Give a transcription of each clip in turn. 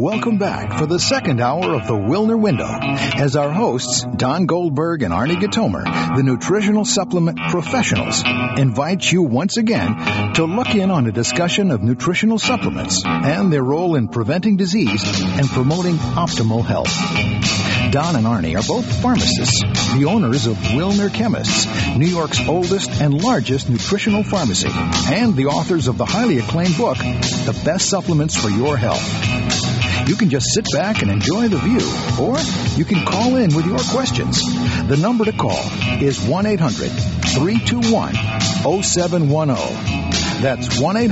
Welcome back for the second hour of the Wilner Window as our hosts, Don Goldberg and Arnie Gatomer, the nutritional supplement professionals, invite you once again to look in on a discussion of nutritional supplements and their role in preventing disease and promoting optimal health. Don and Arnie are both pharmacists, the owners of Wilner Chemists, New York's oldest and largest nutritional pharmacy, and the authors of the highly acclaimed book, The Best Supplements for Your Health. You can just sit back and enjoy the view, or you can call in with your questions. The number to call is 1-800-321-0710. That's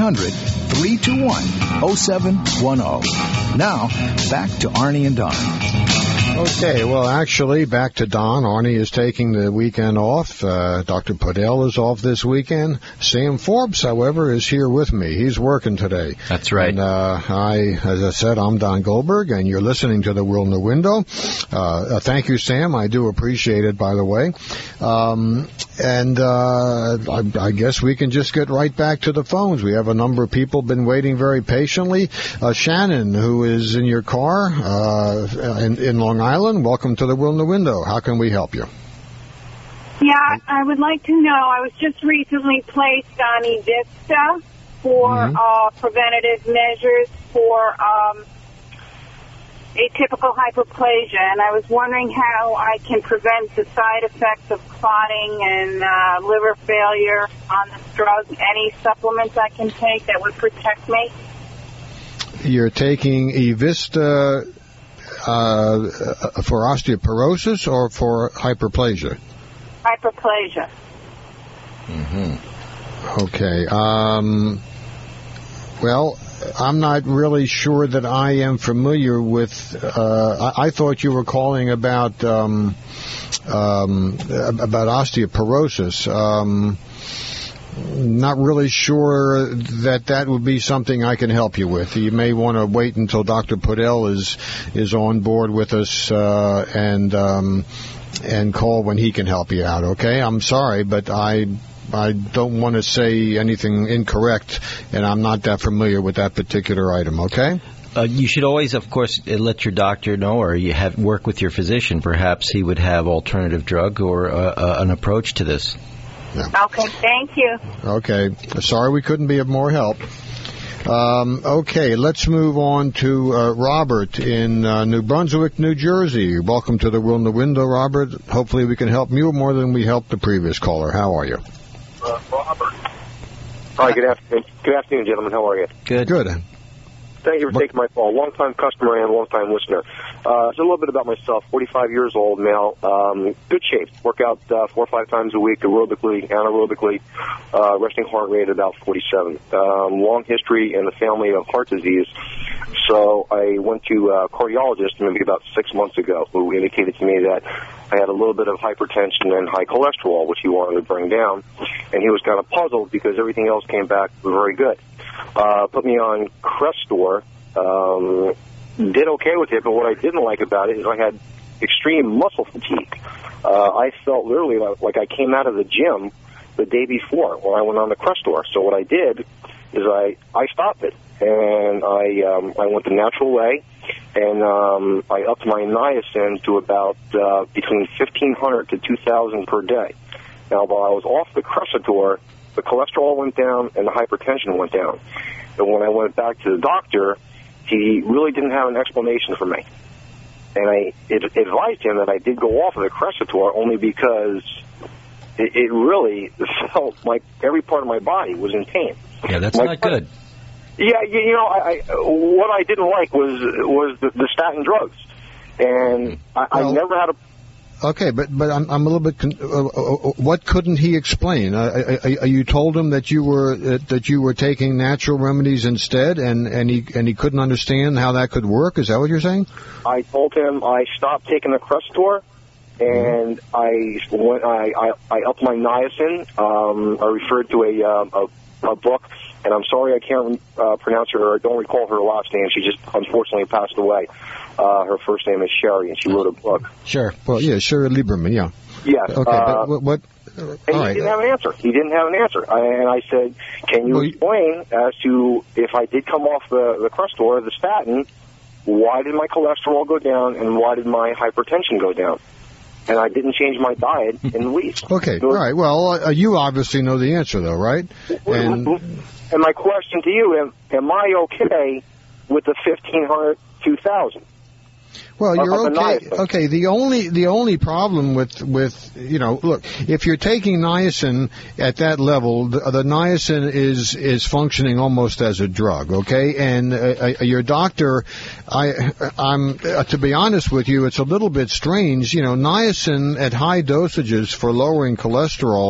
1-800-321-0710. Now, back to Arnie and Don. Okay, well, actually, back to Don. Arnie is taking the weekend off. Dr. Podell is off this weekend. Sam Forbes, however, is here with me. He's working today. That's right. And as I said, I'm Don Goldberg, and you're listening to the Wilner Window. Thank you, Sam. I do appreciate it, by the way. I guess we can just get right back to the phones. We have a number of people been waiting very patiently. Shannon, who is in your car in Long Island, welcome to the Wilner Window. How can we help you? Yeah, I would like to know, I was just recently placed on Evista for preventative measures for atypical hyperplasia, and I was wondering how I can prevent the side effects of clotting and liver failure on this drug. Any supplements I can take that would protect me? You're taking Evista for osteoporosis or for hyperplasia? Hyperplasia. Okay. Well, I'm not really sure that I am familiar with. I thought you were calling about osteoporosis. Not really sure that would be something I can help you with. You may want to wait until Dr. Podell is on board with us and call when he can help you out. Okay, I'm sorry, but I don't want to say anything incorrect, and I'm not that familiar with that particular item. Okay. You should always, of course, let your doctor know, or you work with your physician. Perhaps he would have alternative drug or an approach to this. Yeah. Okay, thank you. Okay. Sorry we couldn't be of more help. Okay, let's move on to Robert in New Brunswick, New Jersey. Welcome to the Wilner Window, Robert. Hopefully we can help you more than we helped the previous caller. How are you? Robert. Hi, good afternoon. Good afternoon, gentlemen. How are you? Good. Good. Thank you for taking my call. Long-time customer and long-time listener. Just a little bit about myself. 45 years old now. Good shape. Work out 4 or 5 times a week, aerobically, anaerobically. Resting heart rate at about 47. Long history in the family of heart disease. So I went to a cardiologist maybe about 6 months ago, who indicated to me that I had a little bit of hypertension and high cholesterol, which he wanted to bring down. And he was kind of puzzled because everything else came back very good. Put me on Crestor. Did okay with it, but what I didn't like about it is I had extreme muscle fatigue. I felt literally like I came out of the gym the day before when I went on the Crestor. So what I did is I stopped it, and I went the natural way, and I upped my niacin to about between 1,500 to 2,000 per day. Now, while I was off the Crestor, the cholesterol went down and the hypertension went down. And when I went back to the doctor, he really didn't have an explanation for me. And I advised him that I did go off of the Crestor only because it really felt like every part of my body was in pain. Yeah, that's not good. Yeah, you know, what I didn't like was the statin drugs. And I never had a... Okay, but I'm a little bit. What couldn't he explain? You told him that you were taking natural remedies instead, and he couldn't understand how that could work. Is that what you're saying? I told him I stopped taking the Crestor, and I upped my niacin. I referred to a book, and I'm sorry I can't pronounce her. I don't recall her last name. She just unfortunately passed away. Her first name is Sherry, and she wrote a book. Sure. Well, yeah, Sherry Lieberman, yeah. Yes. Okay, but what... And he didn't have an answer. He didn't have an answer. And I said, can you explain as to if I did come off the Crestor, the statin, why did my cholesterol go down and why did my hypertension go down? And I didn't change my diet in the least. Okay, all right. Well, you obviously know the answer, though, right? And my question to you, am I okay with the 1,500, 2,000? Well, you're okay. Okay, the only problem with look, if you're taking niacin at that level, the niacin is functioning almost as a drug. Okay, and your doctor, I'm to be honest with you, it's a little bit strange. Niacin at high dosages for lowering cholesterol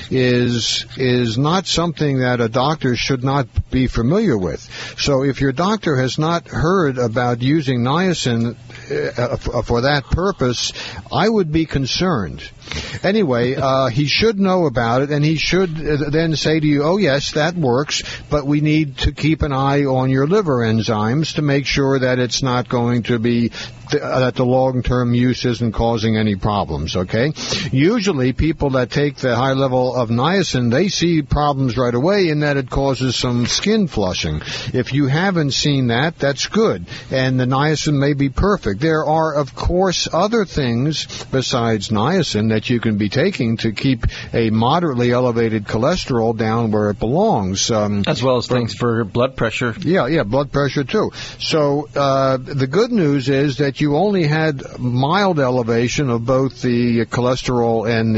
is not something that a doctor should not be familiar with. So if your doctor has not heard about using niacin for that purpose, I would be concerned. Anyway, he should know about it, and he should then say to you, oh, yes, that works, but we need to keep an eye on your liver enzymes to make sure that it's not going to be, that the long-term use isn't causing any problems, okay? Usually, people that take the high level of niacin, they see problems right away in that it causes some skin flushing. If you haven't seen that, that's good, and the niacin may be perfect. There are, of course, other things besides niacin that you can be taking to keep a moderately elevated cholesterol down where it belongs. As well as things for blood pressure. Yeah, blood pressure too. So the good news is that you only had mild elevation of both the cholesterol and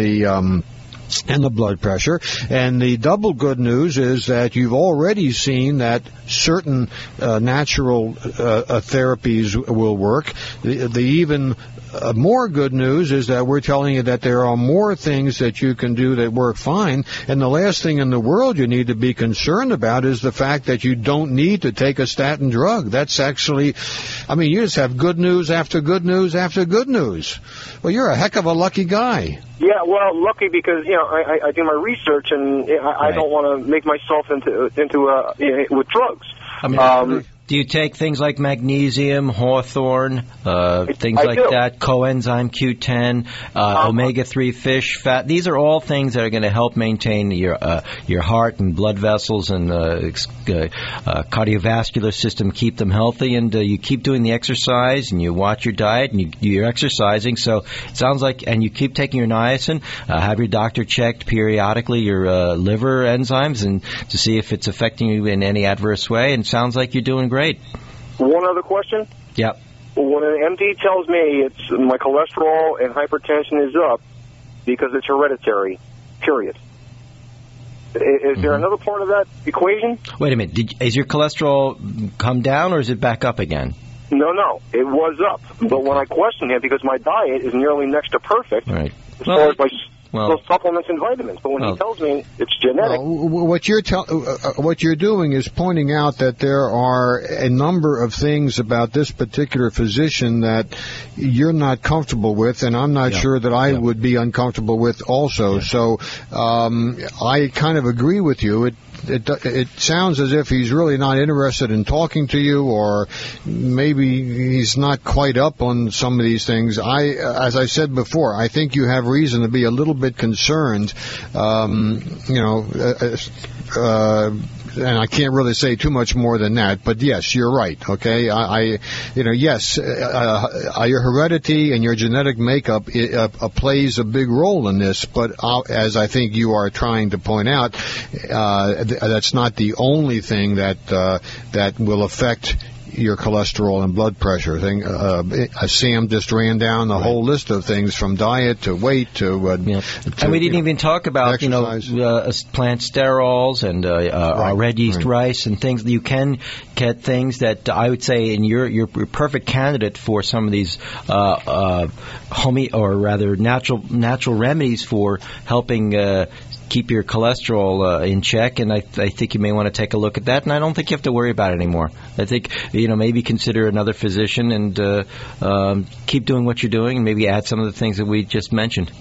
the blood pressure. And the double good news is that you've already seen that certain natural therapies will work. The even more good news is that we're telling you that there are more things that you can do that work fine. And the last thing in the world you need to be concerned about is the fact that you don't need to take a statin drug. That's actually, you just have good news after good news after good news. Well, you're a heck of a lucky guy. Yeah, well, lucky because I do my research and I don't want to make myself into with drugs. Do you take things like magnesium, hawthorn, things like that, coenzyme Q10, omega-3 fish fat? These are all things that are going to help maintain your heart and blood vessels and cardiovascular system, keep them healthy. And you keep doing the exercise and you watch your diet and you're exercising. So it sounds like, and you keep taking your niacin, have your doctor checked periodically your liver enzymes and to see if it's affecting you in any adverse way. And it sounds like you're doing great. One other question? Yep. When an MD tells me it's my cholesterol and hypertension is up because it's hereditary, period. Is there another part of that equation? Wait a minute. Is your cholesterol come down or is it back up again? No. It was up. But when I question it, because my diet is nearly next to perfect, right. As far as my supplements and vitamins, but when he tells me it's genetic. What you're doing is pointing out that there are a number of things about this particular physician that you're not comfortable with, and I'm not sure that I would be uncomfortable with also. Yeah. So I kind of agree with you. It sounds as if he's really not interested in talking to you, or maybe he's not quite up on some of these things. As I said before, I think you have reason to be a little bit concerned. And I can't really say too much more than that, but yes, you're right. Okay, yes, your heredity and your genetic makeup plays a big role in this. But as I think you are trying to point out, that's not the only thing that will affect your cholesterol and blood pressure thing. Sam just ran down the whole list of things from diet to weight to and we didn't even talk about exercise. Plant sterols and red yeast rice and things. You can get things that I would say in your perfect candidate for some of these natural remedies for helping keep your cholesterol in check, and I think you may want to take a look at that, and I don't think you have to worry about it anymore. I think, maybe consider another physician and keep doing what you're doing and maybe add some of the things that we just mentioned.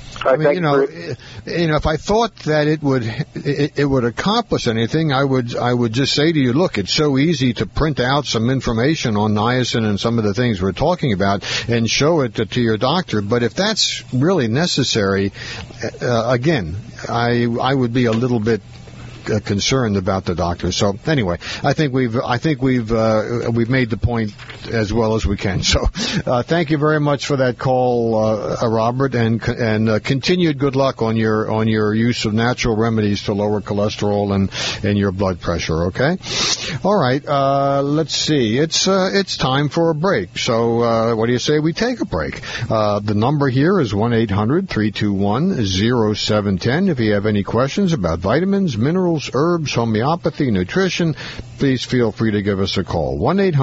If I thought that it would accomplish anything, I would just say to you, look, it's so easy to print out some information on niacin and some of the things we're talking about and show it to your doctor. But if that's really necessary, again, I would be a little bit concerned about the doctor. So anyway, I think we've made the point as well as we can. So thank you very much for that call, Robert, and continued good luck on your use of natural remedies to lower cholesterol and your blood pressure. Okay. All right. Let's see. It's time for a break. So what do you say we take a break? The number here is 1-800-321-0710. If you have any questions about vitamins, minerals, herbs, homeopathy, nutrition, please feel free to give us a call.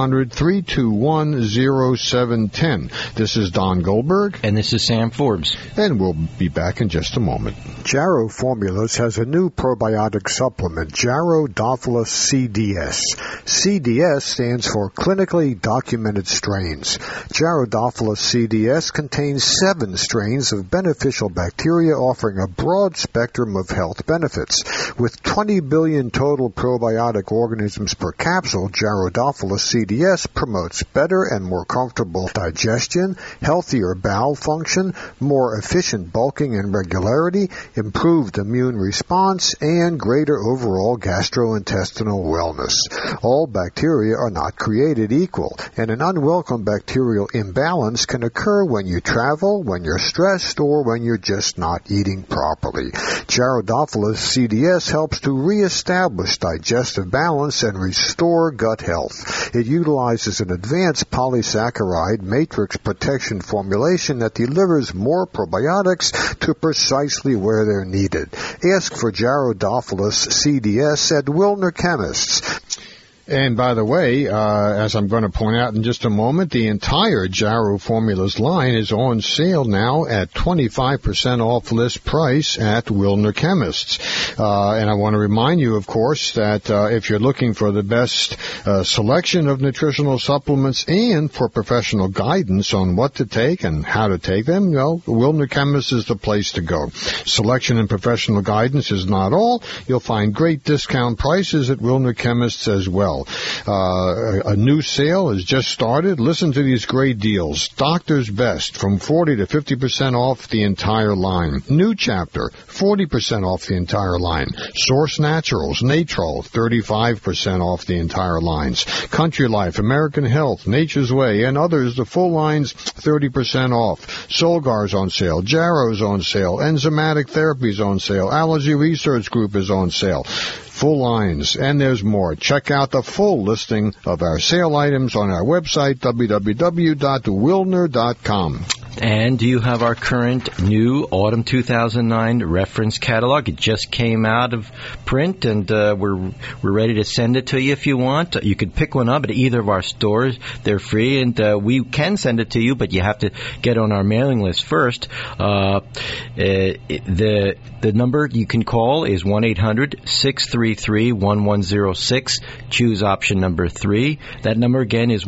1-800-321-0710. This is Don Goldberg. And this is Sam Forbes. And we'll be back in just a moment. Jarrow Formulas has a new probiotic supplement, Jarrow-Dophilus CDS. CDS stands for Clinically Documented Strains. Jarrow-Dophilus CDS contains 7 strains of beneficial bacteria offering a broad spectrum of health benefits. With 20 billion total probiotic organisms per capsule, Jarrow-Dophilus CDS promotes better and more comfortable digestion, healthier bowel function, more efficient bulking and regularity, improved immune response, and greater overall gastrointestinal wellness. All bacteria are not created equal, and an unwelcome bacterial imbalance can occur when you travel, when you're stressed, or when you're just not eating properly. Jarrow-Dophilus CDS helps to reestablish digestive balance and restore gut health. It utilizes an advanced polysaccharide matrix protection formulation that delivers more probiotics to precisely where they're needed. Ask for Jarrow-Dophilus CDS at Wilner Chemists. And by the way, as I'm going to point out in just a moment, the entire Jarrow Formulas line is on sale now at 25% off list price at Wilner Chemists. And I want to remind you, of course, that if you're looking for the best selection of nutritional supplements and for professional guidance on what to take and how to take them, Wilner Chemists is the place to go. Selection and professional guidance is not all. You'll find great discount prices at Wilner Chemists as well. A new sale has just started. Listen to these great deals. Doctor's Best from 40 to 50% off the entire line. New Chapter, 40% off the entire line. Source Naturals, Natrol, 35% off the entire lines. Country Life, American Health, Nature's Way, and others, the full lines, 30% off. Solgar's on sale. Jarrow's on sale. Enzymatic Therapy's on sale. Allergy Research Group is on sale. Full lines, and there's more. Check out the full listing of our sale items on our website, www.wilner.com. And you have our current new Autumn 2009 reference catalog. It just came out of print, and we're ready to send it to you if you want. You could pick one up at either of our stores. They're free, and we can send it to you, but you have to get on our mailing list first. The number you can call is 1-800-633-1106. Choose option number 3. That number again is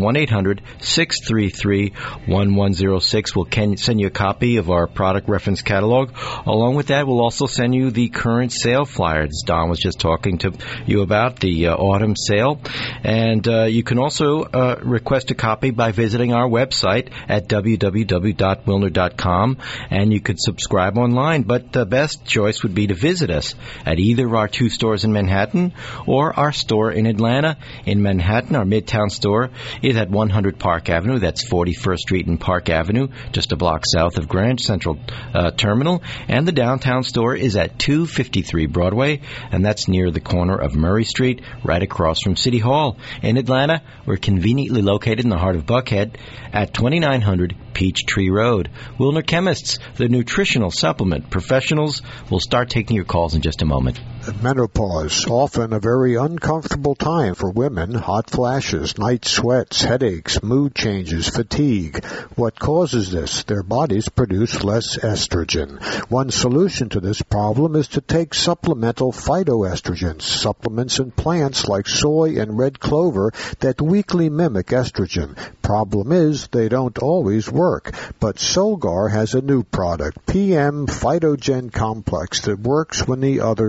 1-800-633-1106. We'll send you a copy of our product reference catalog. Along with that, we'll also send you the current sale flyer, as Don was just talking to you about, the autumn sale. And you can also request a copy by visiting our website at www.wilner.com, and you could subscribe online. But the best choice would be to visit us at either of our 2 stores in Manhattan or our store in Atlanta. In Manhattan, our Midtown store is at 100 Park Avenue. That's 41st Street and Park Avenue, just a block south of Grand Central Terminal. And the downtown store is at 253 Broadway, and that's near the corner of Murray Street, right across from City Hall. In Atlanta, we're conveniently located in the heart of Buckhead at 2900 Peachtree Road. Wilner Chemists, the nutritional supplement professionals. We'll start taking your calls in just a moment. Menopause, often a very uncomfortable time for women. Hot flashes, night sweats, headaches, mood changes, fatigue. What causes this? Their bodies produce less estrogen. One solution to this problem is to take supplemental phytoestrogens, supplements in plants like soy and red clover that weakly mimic estrogen. Problem is, they don't always work. But Solgar has a new product, PM Phytogen Complex, that works when the others don't.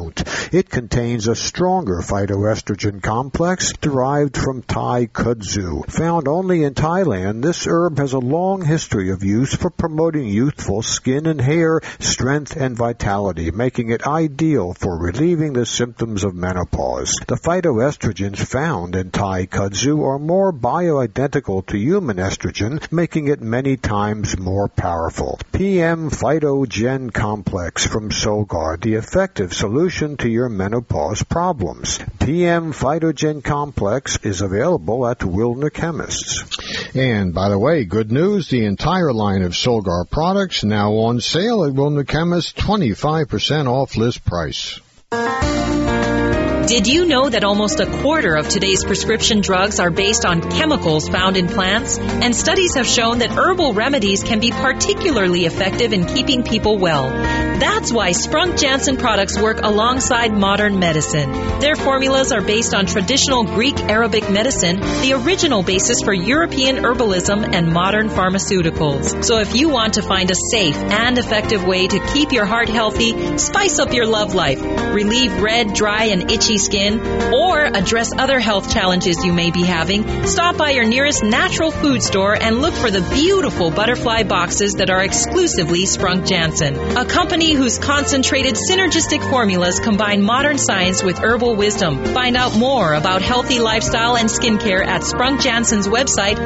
don't. It contains a stronger phytoestrogen complex derived from Thai kudzu. Found only in Thailand, this herb has a long history of use for promoting youthful skin and hair, strength and vitality, making it ideal for relieving the symptoms of menopause. The phytoestrogens found in Thai kudzu are more bioidentical to human estrogen, making it many times more powerful. PM Phytogen Complex from Solgar, the effective solution to your menopause problems. PM Phytogen Complex is available at Wilner Chemists. And by the way, good news, the entire line of Solgar products now on sale at Wilner Chemists, 25% off list price. Did you know that almost a quarter of today's prescription drugs are based on chemicals found in plants? And studies have shown that herbal remedies can be particularly effective in keeping people well. That's why Sprunk Janssen products work alongside modern medicine. Their formulas are based on traditional Greek Arabic medicine, the original basis for European herbalism and modern pharmaceuticals. So if you want to find a safe and effective way to keep your heart healthy, spice up your love life, relieve red, dry, and itchy skin, or address other health challenges you may be having, stop by your nearest natural food store and look for the beautiful butterfly boxes that are exclusively Sprunk Janssen, a company whose concentrated synergistic formulas combine modern science with herbal wisdom. Find out more about healthy lifestyle and skincare at Sprunk Janssen's website,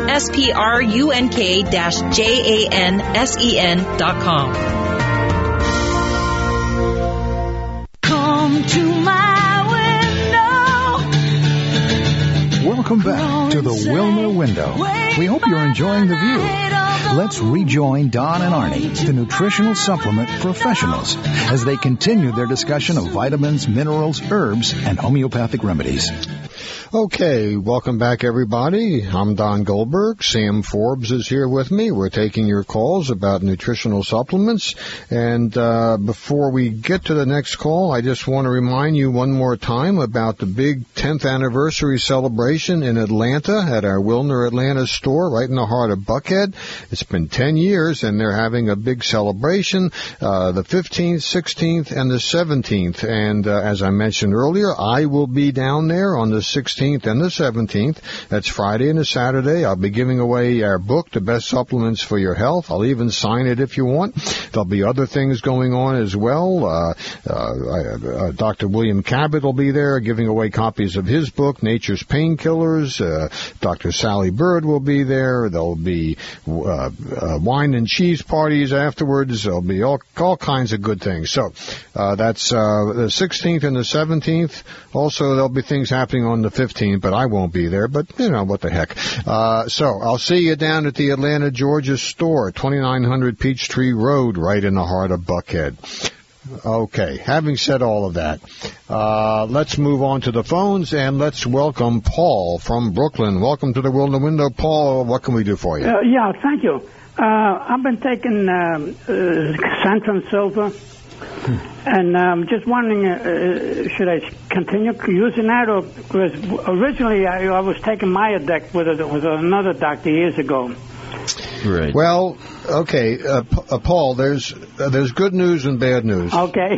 sprunk-jansen.com. Come to my Welcome back to the Wilner Window. We hope you're enjoying the view. Let's rejoin Don and Arnie, the nutritional supplement professionals, as they continue their discussion of vitamins, minerals, herbs, and homeopathic remedies. Okay, welcome back, everybody. I'm Don Goldberg. Sam Forbes is here with me. We're taking your calls about nutritional supplements. And before we get to the next call, I just want to remind you one more time about the big 10th anniversary celebration in Atlanta at our Wilner Atlanta store right in the heart of Buckhead. It's been 10 years, and they're having a big celebration, the 15th, 16th, and the 17th. And as I mentioned earlier, I will be down there on the 16th and the 17th. That's Friday and a Saturday. I'll be giving away our book, The Best Supplements for Your Health. I'll even sign it if you want. There'll be other things going on as well. Dr. William Cabot will be there giving away copies of his book, Nature's Painkillers. Dr. Sally Bird will be there. There'll be wine and cheese parties afterwards. There'll be all kinds of good things. So that's the 16th and the 17th. Also, there'll be things happening on the 15th, but I won't be there. But, you know, what the heck. So I'll see you down at the Atlanta, Georgia store, 2900 Peachtree Road, right in the heart of Buckhead. Okay, having said all of that, let's move on to the phones, and let's welcome Paul from Brooklyn. Welcome to the Wilner Window. Paul, what can we do for you? Yeah, thank you. I've been taking Centrum Silver, and I'm just wondering, should I continue using that? Or because originally I was taking Myodex with another doctor years ago. Right. Well, okay, Paul, there's good news and bad news. Okay.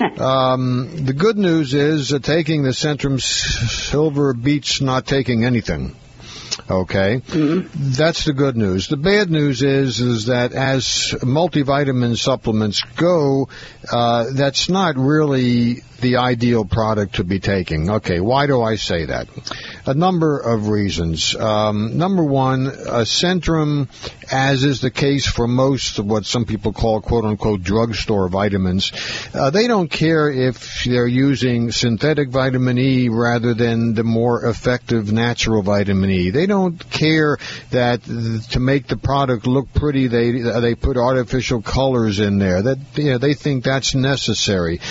The good news is taking the Centrum Silver beats not taking anything. Okay, That's the good news. The bad news is that as multivitamin supplements go, that's not really the ideal product to be taking. Okay, why do I say that? A number of reasons. Number one, Centrum, as is the case for most of what some people call quote-unquote drugstore vitamins, they don't care if they're using synthetic vitamin E rather than the more effective natural vitamin E. They don't care that to make the product look pretty, they put artificial colors in there. That they think that's necessary.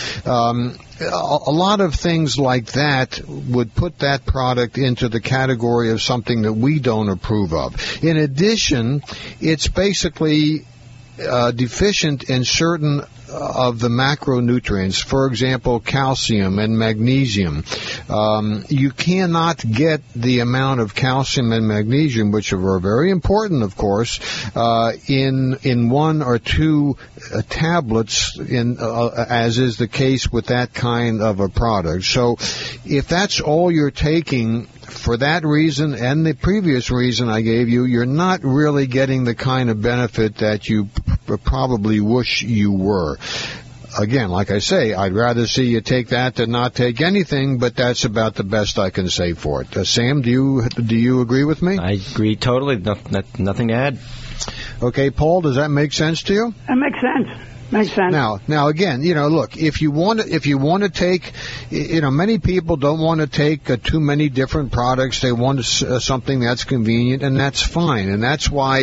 A lot of things like that would put that product into the category of something that we don't approve of. In addition, it's basically deficient in certain of the macronutrients, for example, calcium and magnesium. You cannot get the amount of calcium and magnesium, which are very important, of course, in one or two tablets, as is the case with that kind of a product. So if that's all you're taking, for that reason and the previous reason I gave you, you're not really getting the kind of benefit that you probably wish you were. Again, like I say, I'd rather see you take that than not take anything, but that's about the best I can say for it. Sam, do you agree with me? I agree totally. Nothing to add. Okay, Paul, does that make sense to you? That makes sense. Makes sense. Now again, look, if you want to take, many people don't want to take too many different products. They want something that's convenient, and that's fine. And that's why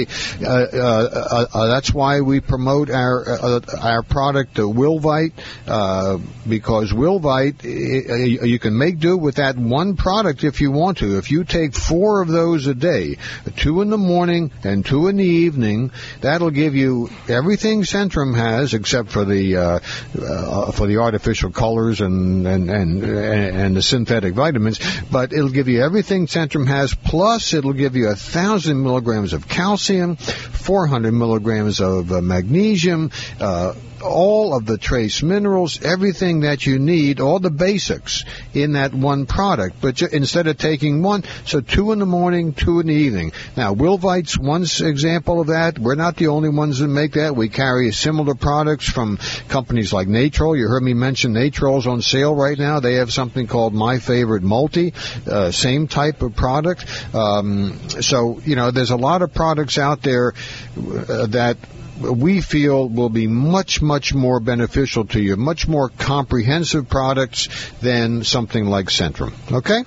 we promote our product, Wilvite, because Wilvite, you can make do with that one product if you want to. If you take 4 of those a day, 2 in the morning and 2 in the evening, that'll give you everything Centrum has, except for the artificial colors and the synthetic vitamins. But it'll give you everything Centrum has, plus it'll give you 1,000 milligrams of calcium, 400 milligrams of magnesium, all of the trace minerals, everything that you need, all the basics in that one product. But instead of taking 1, so 2 in the morning, 2 in the evening. Now, Wilvite's one example of that. We're not the only ones that make that. We carry similar products from companies like Natrol. You heard me mention Natrol's on sale right now. They have something called My Favorite Multi, same type of product. So, there's a lot of products out there that we feel will be much, much more beneficial to you, much more comprehensive products than something like Centrum. Okay?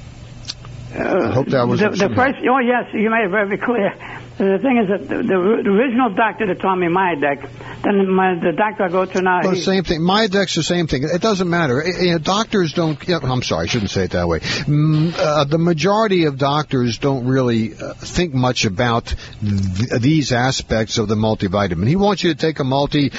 I hope that was the first. Oh yes, you made it very clear. The thing is that the original doctor that taught me Myadex, then the doctor I go to now... Well, the same thing. Myadex's the same thing. It doesn't matter. Doctors don't... I'm sorry, I shouldn't say it that way. The majority of doctors don't really think much about these aspects of the multivitamin. He wants you to take a multi...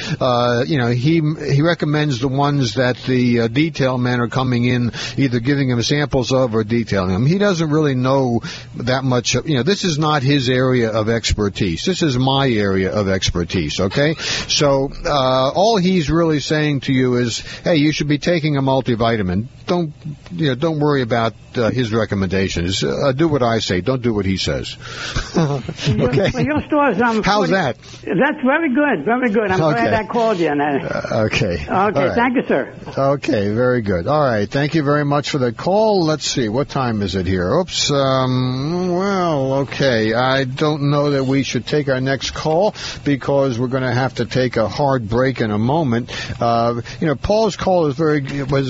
he recommends the ones that the detail men are coming in, either giving him samples of or detailing them. He doesn't really know that much... this is not his area of expertise. This is my area of expertise, okay? So all he's really saying to you is, hey, you should be taking a multivitamin. Don't worry about his recommendations. Do what I say. Don't do what he says. Okay. Your store's how's that? That's very good. Very good. I'm glad I called you. Okay. Okay. Right. Thank you, sir. Okay. Very good. All right. Thank you very much for the call. Let's see. What time is it here? Oops. Well, okay. I don't know that we should take our next call because we're going to have to take a hard break in a moment. Paul's call was very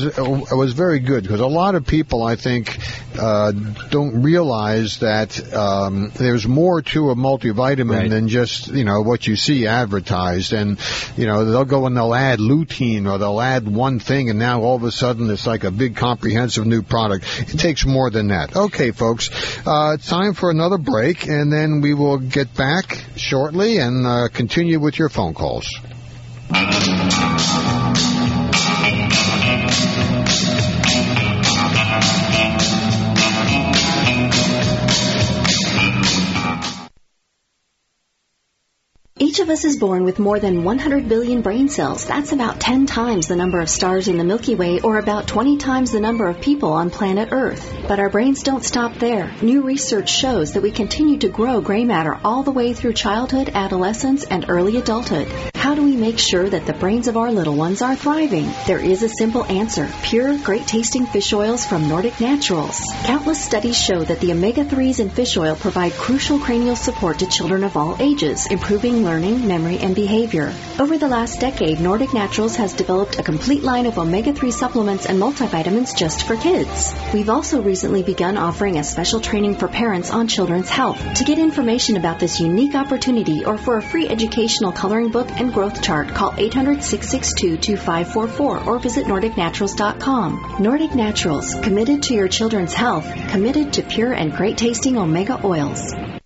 good because a lot of people, I think, don't realize that there's more to a multivitamin than just what you see advertised. And they'll go and they'll add lutein or they'll add one thing, and now all of a sudden it's like a big comprehensive new product. It takes more than that. Okay, folks, it's time for another break, and then we will get back shortly and continue with your phone calls. Each of us is born with more than 100 billion brain cells. That's about 10 times the number of stars in the Milky Way, or about 20 times the number of people on planet Earth. But our brains don't stop there. New research shows that we continue to grow gray matter all the way through childhood, adolescence, and early adulthood. How do we make sure that the brains of our little ones are thriving? There is a simple answer. Pure, great-tasting fish oils from Nordic Naturals. Countless studies show that the omega-3s in fish oil provide crucial cranial support to children of all ages, improving learning, memory, and behavior. Over the last decade, Nordic Naturals has developed a complete line of omega-3 supplements and multivitamins just for kids. We've also recently begun offering a special training for parents on children's health. To get information about this unique opportunity or for a free educational coloring book and growth chart, call 800-662-2544 or visit NordicNaturals.com. Nordic Naturals, committed to your children's health, committed to pure and great-tasting omega oils.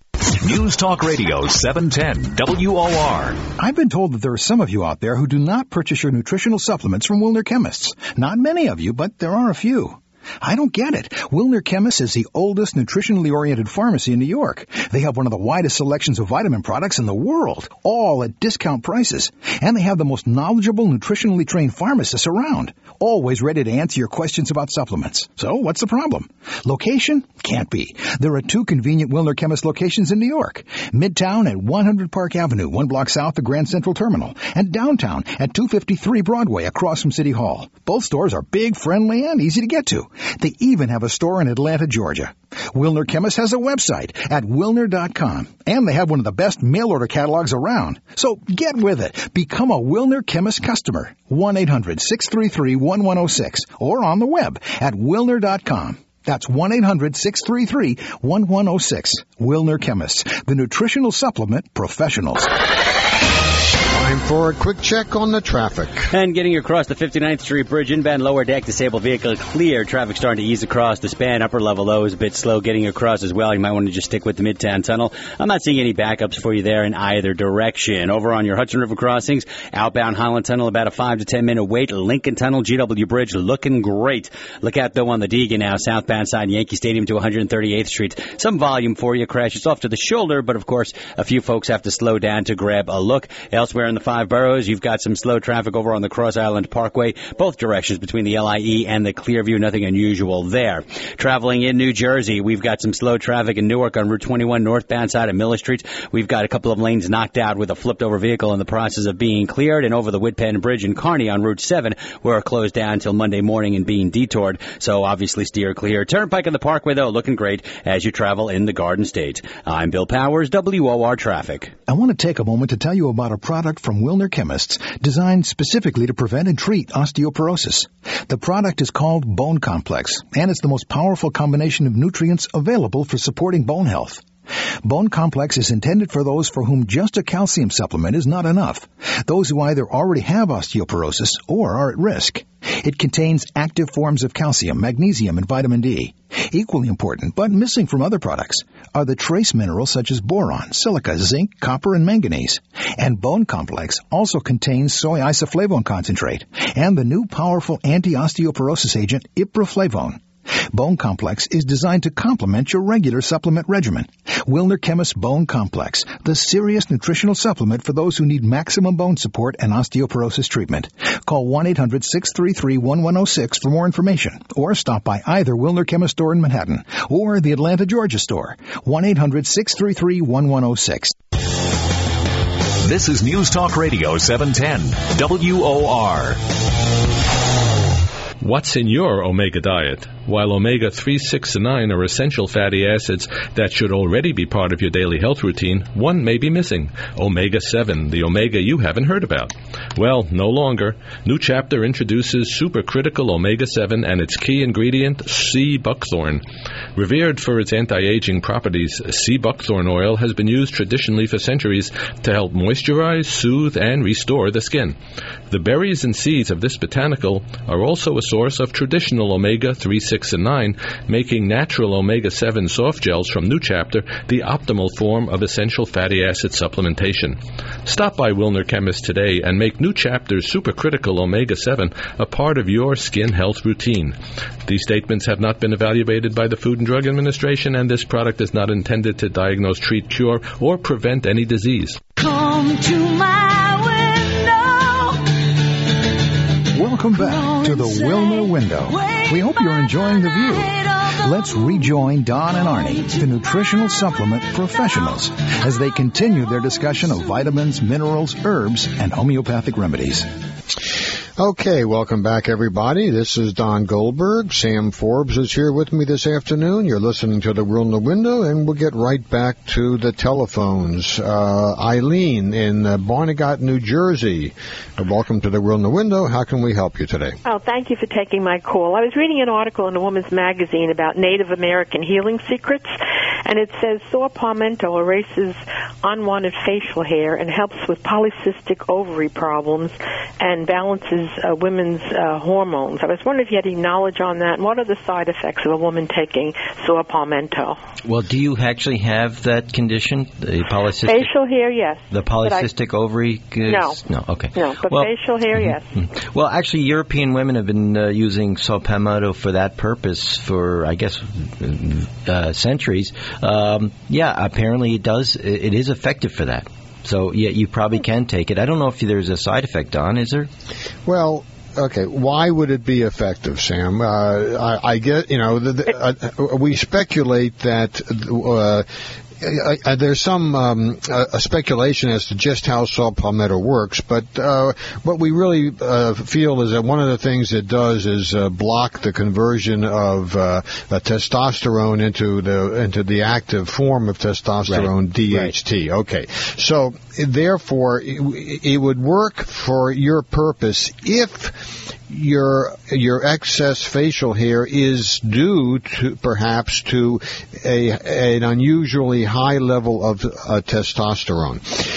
News Talk Radio 710 WOR. I've been told that there are some of you out there who do not purchase your nutritional supplements from Wilner Chemists. Not many of you, but there are a few. I don't get it. Wilner Chemists is the oldest nutritionally oriented pharmacy in New York. They have one of the widest selections of vitamin products in the world, all at discount prices. And they have the most knowledgeable, nutritionally trained pharmacists around, always ready to answer your questions about supplements. So what's the problem? Location? Can't be. There are 2 convenient Wilner Chemist locations in New York. Midtown at 100 Park Avenue, 1 block south of Grand Central Terminal, and downtown at 253 Broadway across from City Hall. Both stores are big, friendly, and easy to get to. They even have a store in Atlanta, Georgia. Wilner Chemist has a website at wilner.com, and they have one of the best mail-order catalogs around. So get with it. Become a Wilner Chemist customer. 1-800-633-1106 or on the web at wilner.com. That's 1-800-633-1106. Wilner Chemists, the nutritional supplement professionals. Time for a quick check on the traffic. And getting across the 59th Street Bridge, inbound lower deck, disabled vehicle clear. Traffic starting to ease across the span. Upper level low is a bit slow getting across as well. You might want to just stick with the Midtown Tunnel. I'm not seeing any backups for you there in either direction. Over on your Hudson River crossings, outbound Holland Tunnel, about a 5 to 10 minute wait. Lincoln Tunnel, GW Bridge, looking great. Look out, though, on the Deegan now, southbound side, Yankee Stadium to 138th Street. Some volume for you. Crashes off to the shoulder, but, of course, a few folks have to slow down to grab a look. Elsewhere in the 5 boroughs, you've got some slow traffic over on the Cross Island Parkway, both directions between the LIE and the Clearview. Nothing unusual there. Traveling in New Jersey, we've got some slow traffic in Newark on Route 21 northbound side of Miller Street. We've got a couple of lanes knocked out with a flipped-over vehicle in the process of being cleared, and over the Whitpen Bridge in Kearney on Route 7, we're closed down until Monday morning and being detoured, so obviously steer clear. Turnpike on the Parkway, though, looking great as you travel in the Garden State. I'm Bill Powers, WOR Traffic. I want to take a moment to tell you about a product from Wilner Chemists designed specifically to prevent and treat osteoporosis. The product is called Bone Complex, and it's the most powerful combination of nutrients available for supporting bone health. Bone Complex is intended for those for whom just a calcium supplement is not enough, those who either already have osteoporosis or are at risk. It contains active forms of calcium, magnesium, and vitamin D. Equally important, but missing from other products, are the trace minerals such as boron, silica, zinc, copper, and manganese. And Bone Complex also contains soy isoflavone concentrate and the new powerful anti-osteoporosis agent iproflavone. Bone Complex is designed to complement your regular supplement regimen. Wilner Chemist Bone Complex, the serious nutritional supplement for those who need maximum bone support and osteoporosis treatment. Call 1-800-633-1106 for more information, or stop by either Wilner Chemist store in Manhattan or the Atlanta, Georgia store. 1-800-633-1106. This is News Talk Radio 710 WOR. What's in your omega diet? While omega-3, 6, and 9 are essential fatty acids that should already be part of your daily health routine, one may be missing, omega-7, the omega you haven't heard about. Well, no longer. New Chapter introduces supercritical omega-7 and its key ingredient, sea buckthorn. Revered for its anti-aging properties, sea buckthorn oil has been used traditionally for centuries to help moisturize, soothe, and restore the skin. The berries and seeds of this botanical are also a source of traditional omega-3, 6, and 9, making natural omega-7 soft gels from New Chapter the optimal form of essential fatty acid supplementation. Stop by Wilner Chemist today and make New Chapter's supercritical omega-7 a part of your skin health routine. These statements have not been evaluated by the Food and Drug Administration, and this product is not intended to diagnose, treat, cure, or prevent any disease. Come to my window. Welcome back to the Wilner Window. We hope you're enjoying the view. Let's rejoin Don and Arnie, the nutritional supplement professionals, as they continue their discussion of vitamins, minerals, herbs, and homeopathic remedies. Okay, welcome back, everybody. This is Don Goldberg. Sam Forbes is here with me this afternoon. You're listening to the Wilner Window, and we'll get right back to the telephones. Eileen in Barnegat, New Jersey. Welcome to the Wilner Window. How can we help you today? Oh, thank you for taking my call. I was reading an article in a woman's magazine about Native American healing secrets, and it says saw palmetto erases unwanted facial hair and helps with polycystic ovary problems and balances women's hormones. I was wondering if you had any knowledge on that, and what are the side effects of a woman taking saw palmetto? Well, do you actually have that condition, the polycystic? Facial hair, yes. The polycystic ovary? No. No, okay. No, but facial hair, yes. Well, actually, European women have been using saw palmetto for that purpose for, I guess, centuries. Apparently it is effective for that. So, yeah, you probably can take it. I don't know if there's a side effect, Don, is there? Well, okay, why would it be effective, Sam? I get, we speculate that there's some speculation as to just how saw palmetto works, but what we really feel is that one of the things it does is block the conversion of testosterone into the active form of testosterone, DHT. Right. Okay, so therefore it would work for your purpose if your excess facial hair is due to perhaps to an unusually high level of testosterone,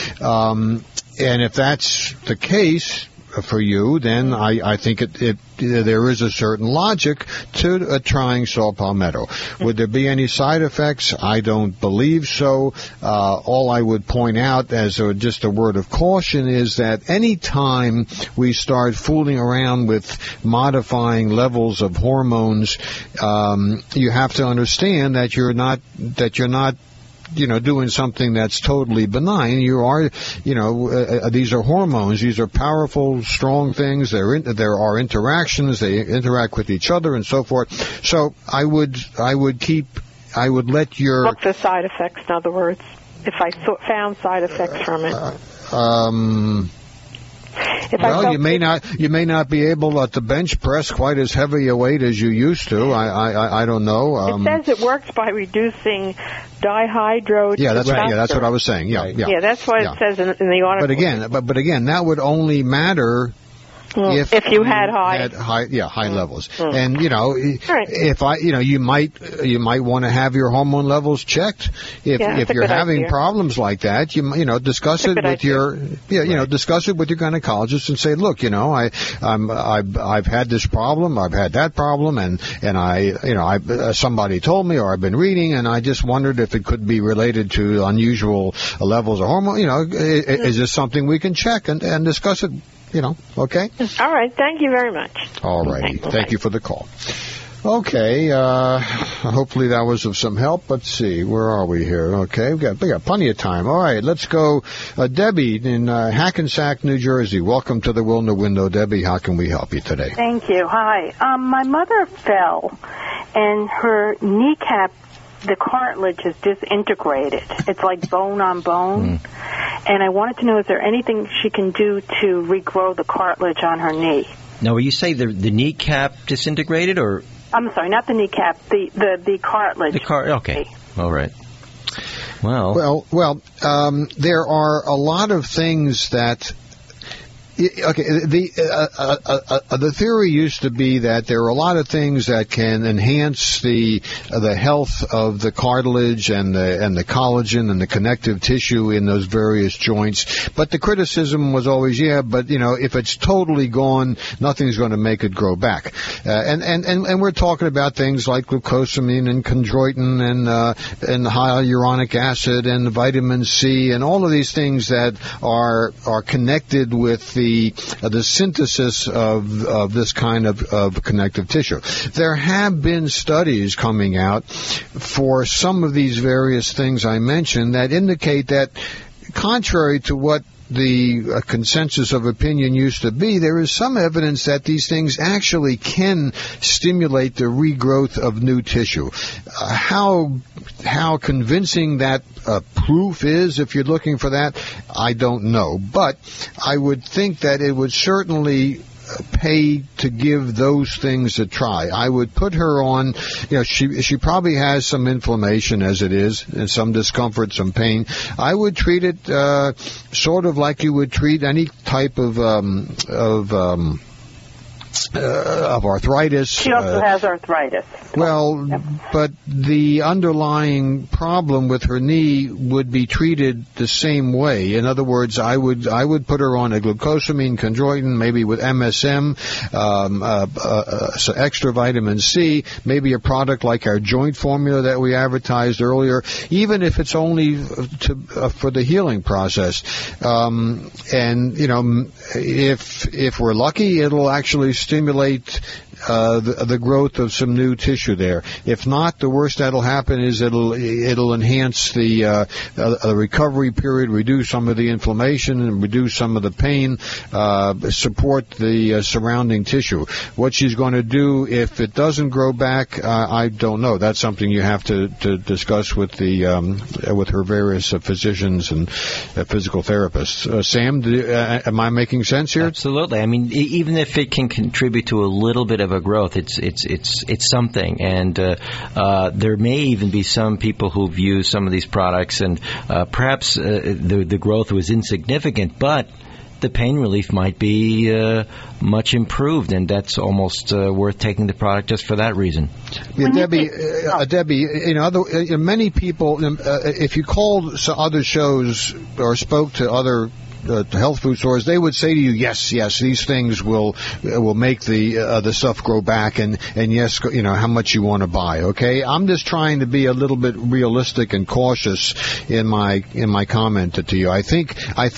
and if that's the case for you, then I think there is a certain logic to trying saw palmetto. Would there be any side effects? I don't believe so. All I would point out as just a word of caution is that any time we start fooling around with modifying levels of hormones, you have to understand that you're not doing something that's totally benign. You are, these are hormones. These are powerful, strong things. There are interactions. They interact with each other and so forth. So I would let your... Look for side effects, in other words, if I found side effects from it. You may not be able to bench press quite as heavy a weight as you used to. I don't know. It says it works by reducing dihydrotestosterone. Yeah, that's what I was saying. Yeah, that's what it says in the article. But again, that would only matter if you had high levels. And if you might want to have your hormone levels checked if you're having problems like that. Discuss it with your discuss it with your gynecologist and say, look, I've had this problem, I've had that problem, and somebody told me, or I've been reading, and I just wondered if it could be related to unusual levels of hormone. Is this something we can check and discuss it? Okay? All right. Thank you very much. All righty. Thank you for the call. Okay. Hopefully that was of some help. Let's see. Where are we here? Okay. We got plenty of time. All right. Let's go. Debbie in Hackensack, New Jersey. Welcome to the Wilner Window. Debbie, how can we help you today? Thank you. Hi. My mother fell, and her kneecap, the cartilage is disintegrated. It's like bone on bone. And I wanted to know, is there anything she can do to regrow the cartilage on her knee? Now, when you say the kneecap disintegrated, or? I'm sorry, not the kneecap, the cartilage. Okay. All right. Well, there are a lot of things that... Okay, the theory used to be that there are a lot of things that can enhance the health of the cartilage and the collagen and the connective tissue in those various joints. But the criticism was always, if it's totally gone, nothing's going to make it grow back. And we're talking about things like glucosamine and chondroitin and hyaluronic acid and vitamin C and all of these things that are connected with the synthesis of this kind of connective tissue. There have been studies coming out for some of these various things I mentioned that indicate that, contrary to what the consensus of opinion used to be, there is some evidence that these things actually can stimulate the regrowth of new tissue. How convincing that proof is, if you're looking for that, I don't know. But I would think that it would certainly pay to give those things a try. I would put her on, she probably has some inflammation as it is, and some discomfort, some pain. I would treat it sort of like you would treat any type of arthritis. She also has arthritis. Well, but the underlying problem with her knee would be treated the same way. In other words, I would put her on a glucosamine, chondroitin, maybe with MSM, so extra vitamin C, maybe a product like our joint formula that we advertised earlier, even if it's only for the healing process. And you know, if we're lucky, it'll actually stimulate the growth of some new tissue there. If not, the worst that'll happen is it'll enhance the recovery period, reduce some of the inflammation, and reduce some of the pain, support the surrounding tissue. What she's going to do if it doesn't grow back, I don't know. That's something you have to discuss with with her various physicians and physical therapists. Sam, am I making sense here? Absolutely. I mean, even if it can contribute to a little bit of a growth, it's something, and there may even be some people who've used some of these products, and perhaps the growth was insignificant, but the pain relief might be much improved, and that's almost worth taking the product just for that reason. Yeah, Debbie, many people, if you called other shows or spoke to other health food stores, they would say to you, yes, these things will make the stuff grow back, and yes, how much you want to buy. Okay, I'm just trying to be a little bit realistic and cautious in my comment to you. I think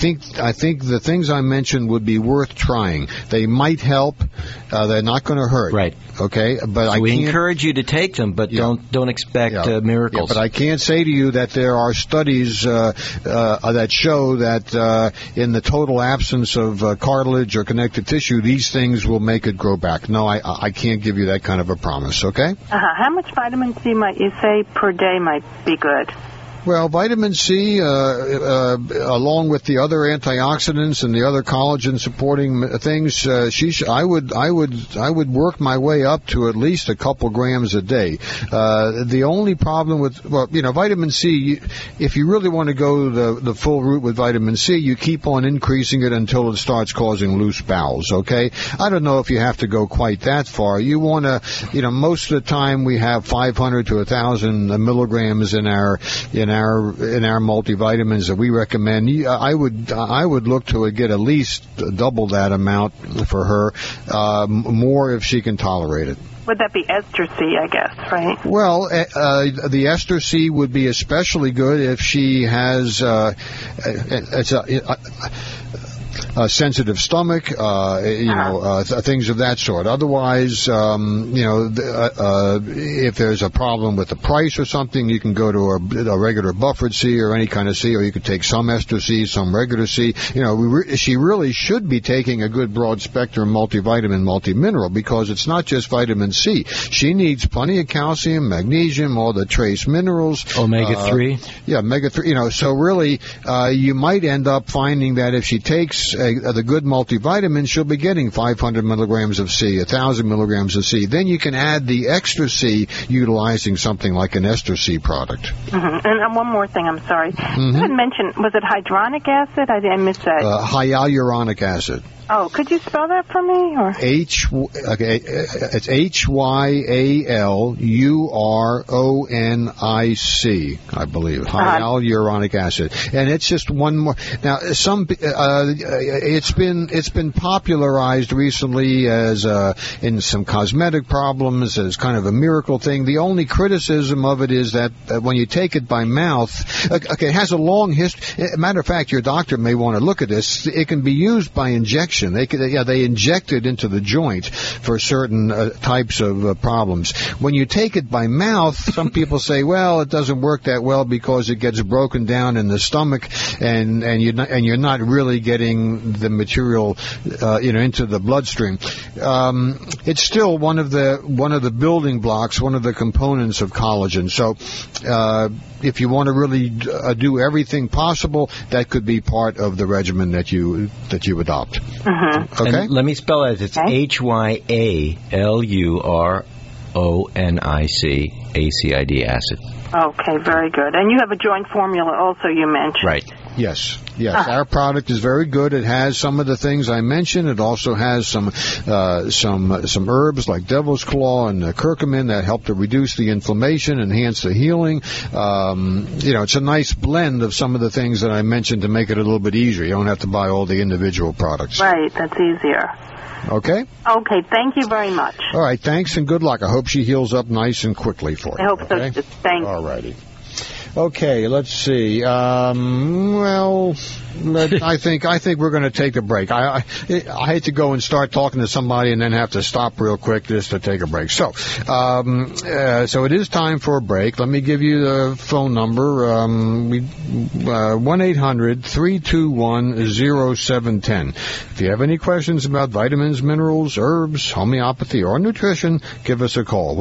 the things I mentioned would be worth trying. They might help. They're not going to hurt. Right. Okay, but so we encourage you to take them, but don't expect miracles. Yeah, but I can't say to you that there are studies that show that in the total absence of cartilage or connective tissue, these things will make it grow back. No, I can't give you that kind of a promise, okay? How much vitamin C might you say per day might be good? Well, vitamin C, along with the other antioxidants and the other collagen-supporting things, I would work my way up to at least a couple grams a day. The only problem with, vitamin C, if you really want to go the full route with vitamin C, you keep on increasing it until it starts causing loose bowels. Okay, I don't know if you have to go quite that far. You want to, most of the time we have 500 to 1,000 milligrams in our multivitamins that we recommend. I would look to get at least double that amount for her, more if she can tolerate it. Would that be ester C, I guess, right? Well, the ester C would be especially good if she has a sensitive stomach, things of that sort. Otherwise, if there's a problem with the price or something, you can go to a regular buffered C or any kind of C, or you could take some ester C, some regular C. She really should be taking a good broad spectrum multivitamin, multimineral, because it's not just vitamin C. She needs plenty of calcium, magnesium, all the trace minerals. Omega-3? Omega-3. So really, you might end up finding that if she takes the good multivitamin, she'll be getting 500 milligrams of C, 1,000 milligrams of C. Then you can add the extra C utilizing something like an ester C product. Mm-hmm. And one more thing, I'm sorry. Mm-hmm. You had mentioned, was it hyaluronic acid? I missed that. Hyaluronic acid. Oh, could you spell that for me? Or? It's HYALURONIC, I believe. Hyaluronic acid, and it's just one more. Now, it's been popularized recently as in some cosmetic problems as kind of a miracle thing. The only criticism of it is that when you take it by mouth, it has a long history. Matter of fact, your doctor may want to look at this. It can be used by injection. They inject it into the joint for certain types of problems. When you take it by mouth, some people say, well, it doesn't work that well because it gets broken down in the stomach, and you're not really getting the material into the bloodstream. It's still one of the building blocks, one of the components of collagen. So if you want to really do everything possible, that could be part of the regimen that you adopt. Mm-hmm. Okay. And let me spell it. It's HYALURONIC. ACID acid. Okay, very good. And you have a joint formula also, you mentioned. Right. Yes. Our product is very good. It has some of the things I mentioned. It also has some herbs like devil's claw and curcumin that help to reduce the inflammation, enhance the healing. It's a nice blend of some of the things that I mentioned to make it a little bit easier. You don't have to buy all the individual products. Right, that's easier. Okay? Okay, thank you very much. All right, thanks and good luck. I hope she heals up nice and quickly for you. I hope so, too. Thanks. All righty. Okay, let's see. I think we're going to take a break. I hate to go and start talking to somebody and then have to stop real quick just to take a break. So it is time for a break. Let me give you the phone number. 1-800-321-0710. If you have any questions about vitamins, minerals, herbs, homeopathy, or nutrition, give us a call.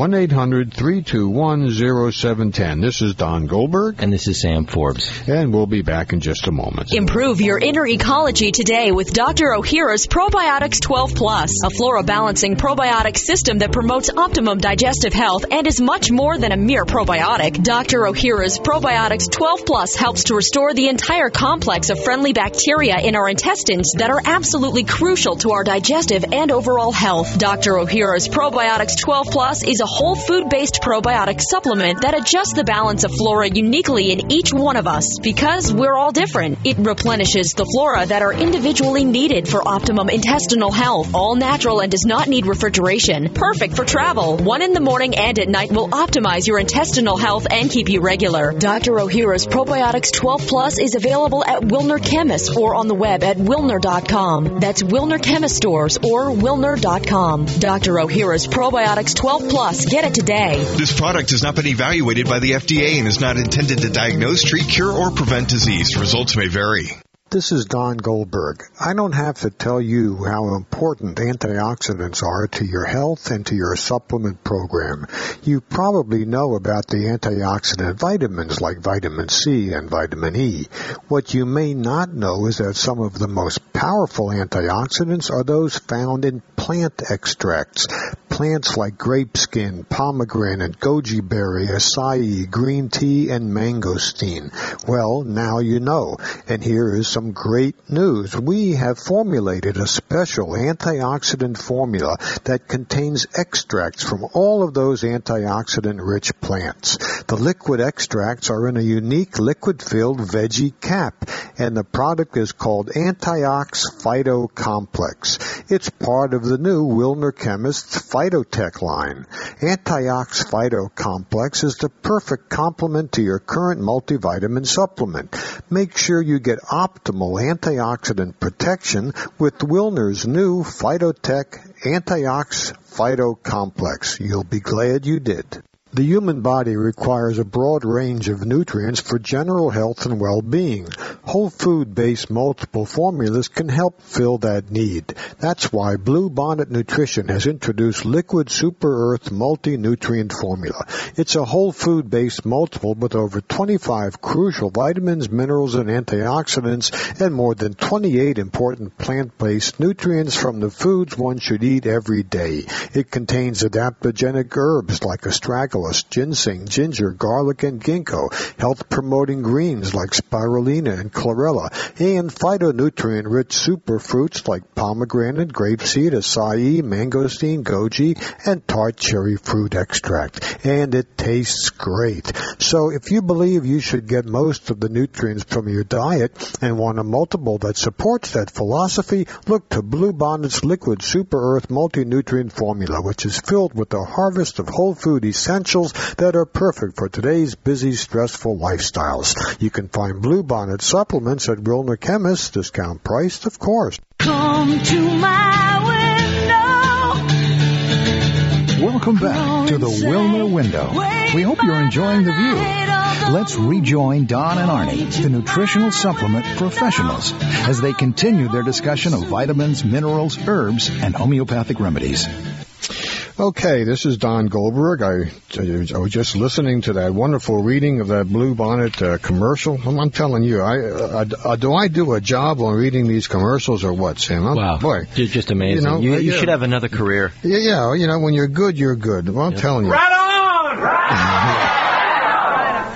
1-800-321-0710. This is Don Goldberg. And this is Sam Forbes. And we'll be back in just a moment. Improve your inner ecology today with Dr. Ohhira's Probiotics 12 Plus, a flora-balancing probiotic system that promotes optimum digestive health and is much more than a mere probiotic. Dr. Ohhira's Probiotics 12 Plus helps to restore the entire complex of friendly bacteria in our intestines that are absolutely crucial to our digestive and overall health. Dr. Ohhira's Probiotics 12 Plus is a whole food-based probiotic supplement that adjusts the balance of flora uniquely in each one of us because we're all different. It replenishes the flora that are individually needed for optimum intestinal health. All natural and does not need refrigeration. Perfect for travel. One in the morning and at night will optimize your intestinal health and keep you regular. Dr. Ohhira's Probiotics 12 Plus is available at Wilner Chemists or on the web at Wilner.com. That's Wilner Chemist Stores or Wilner.com. Dr. Ohhira's Probiotics 12 Plus. Get it today. This product has not been evaluated by the FDA and is not intended to diagnose, treat, cure, or prevent disease. Results may vary. This is Don Goldberg. I don't have to tell you how important antioxidants are to your health and to your supplement program. You probably know about the antioxidant vitamins like vitamin C and vitamin E. What you may not know is that some of the most powerful antioxidants are those found in plant extracts. Plants like grape skin, pomegranate, goji berry, acai, green tea, and mangosteen. Well, now you know. And here is some great news. We have formulated a special antioxidant formula that contains extracts from all of those antioxidant-rich plants. The liquid extracts are in a unique liquid-filled veggie cap, and the product is called Antiox Phyto Complex. It's part of the new Wilner Chemists Phytotech line. Antiox Phyto Complex is the perfect complement to your current multivitamin supplement. Make sure you get optimal antioxidant protection with Wilner's new Phytotech Antiox Phyto Complex. You'll be glad you did. The human body requires a broad range of nutrients for general health and well-being. Whole food-based multiple formulas can help fill that need. That's why Blue Bonnet Nutrition has introduced Liquid Super Earth Multi-Nutrient Formula. It's a whole food-based multiple with over 25 crucial vitamins, minerals, and antioxidants, and more than 28 important plant-based nutrients from the foods one should eat every day. It contains adaptogenic herbs like astragalus, ginseng, ginger, garlic, and ginkgo, health-promoting greens like spirulina and chlorella, and phytonutrient-rich superfruits like pomegranate, grapeseed, acai, mangosteen, goji, and tart cherry fruit extract. And it tastes great. So if you believe you should get most of the nutrients from your diet and want a multiple that supports that philosophy, look to Blue Bonnet's Liquid Super Earth Multi-Nutrient Formula, which is filled with a harvest of whole food essentials that are perfect for today's busy, stressful lifestyles. You can find Blue Bonnet supplements at Wilner Chemists, discount priced, of course. Come to my window. Welcome back to the Wilner Window. We hope you're enjoying the view. Let's rejoin Don and Arnie, the nutritional supplement professionals, as they continue their discussion of vitamins, minerals, herbs, and homeopathic remedies. Okay, this is Don Goldberg. I was just listening to that wonderful reading of that Blue Bonnet commercial. I'm telling you, do I do a job on reading these commercials or what, Sam? Wow, boy, you're just amazing. You should have another career. Yeah, when you're good, you're good. Well, I'm telling you. Right on!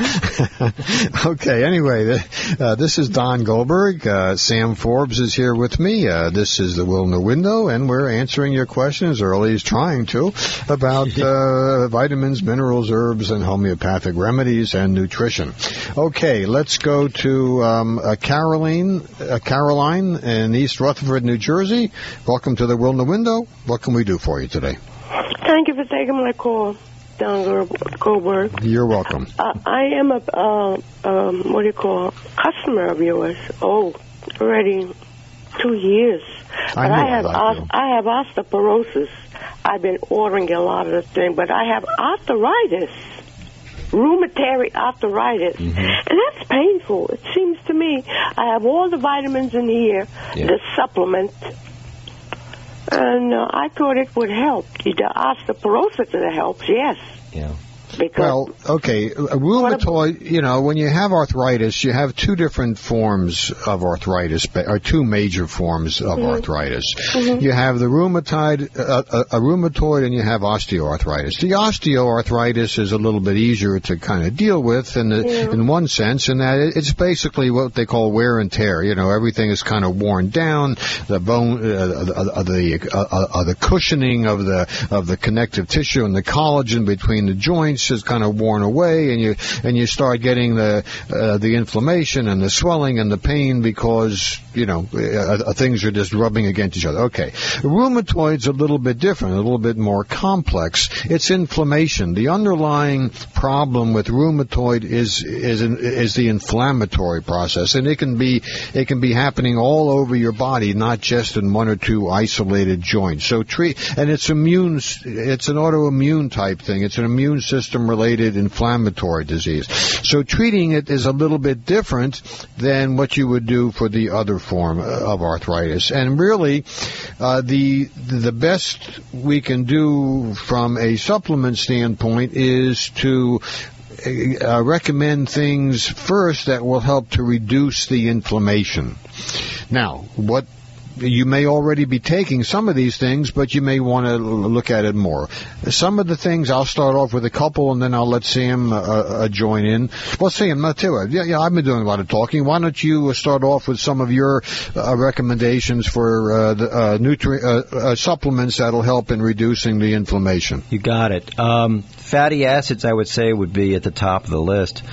Okay, anyway, this is Don Goldberg. Sam Forbes is here with me. This is the Wilner Window, and we're answering your questions, or at least trying to, about vitamins, minerals, herbs, and homeopathic remedies and nutrition. Okay, let's go to Caroline in East Rutherford, New Jersey. Welcome to the Wilner Window. What can we do for you today? Thank you for taking my call, Don Goldberg. You're welcome. I am a customer of yours. Oh, already 2 years. But I have osteoporosis. I've been ordering a lot of the thing, but I have arthritis, rheumatoid arthritis, and that's painful. It seems to me. I have all the vitamins in here, the supplement. And I thought it would help. The osteoporosis, it helps, yes. Yeah. Well, okay, rheumatoid, when you have arthritis, you have two different forms of arthritis, or two major forms of arthritis. You have the rheumatoid, and you have osteoarthritis. The osteoarthritis is a little bit easier to kind of deal with in one sense, in that it's basically what they call wear and tear. Everything is kind of worn down. The bone, the cushioning of the connective tissue and the collagen between the joints is kind of worn away, and you start getting the inflammation and the swelling and the pain because things are just rubbing against each other. Okay, rheumatoid's a little bit different, a little bit more complex. It's inflammation. The underlying problem with rheumatoid is the inflammatory process, and it can be happening all over your body, not just in one or two isolated joints. So and it's an autoimmune type thing. It's an immune system related inflammatory disease. So treating it is a little bit different than what you would do for the other form of arthritis. And really, the best we can do from a supplement standpoint is to recommend things first that will help to reduce the inflammation. Now, you may already be taking some of these things, but you may want to look at it more. Some of the things, I'll start off with a couple, and then I'll let Sam join in. Well, Sam, I'll tell you, I've been doing a lot of talking. Why don't you start off with some of your recommendations for supplements that'll help in reducing the inflammation? You got it. Fatty acids, I would say, would be at the top of the list.